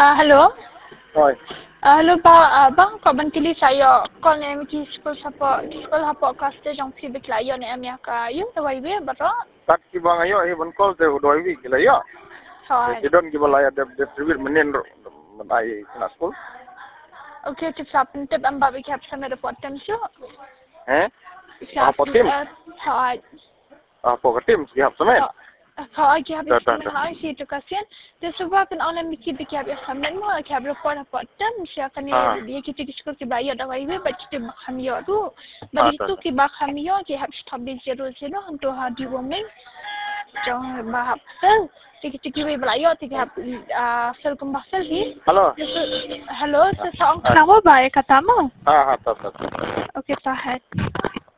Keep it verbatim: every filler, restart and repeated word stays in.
Ah, halo? Oi. Ah, halo Pak, Ah, bang kau bantili saya kau ni miki sekolah siapa sekolah apa kelas tu jang si beklayan ni amia ka you dah wai be baro. Tak ki bang ayo he ban call te doi wi kila ya. Hai. They don't give a lie de de tribute menen ai na school. Okay, tip sapen tip amba bi kap sama report tem so. Eh? Apa tim? Hai. Apa tim siap semen? Kau lagi habis mengenai si edukasian, disebabkan orang mikir fikir biasa men mau kaya report report dan siakan dia kita diskusi kita bayar dah wajib baca kita bakam yo tu, bagi tu kita bakam yo kita habis tabi zero zero untuk hadi women, jangan bahap sel, kita kita bayar kita hab sel kembang sel ni. Halo. Halo, seseorang kenapa bayar katamu? Ah, ah, tak tak. Okay, tahan.